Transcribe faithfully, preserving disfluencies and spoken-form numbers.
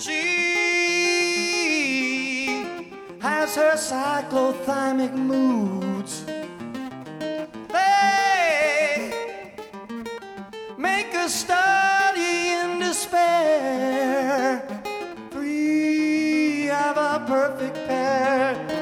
She has her cyclothymic moods. They make a study in despair. Three have a perfect pair.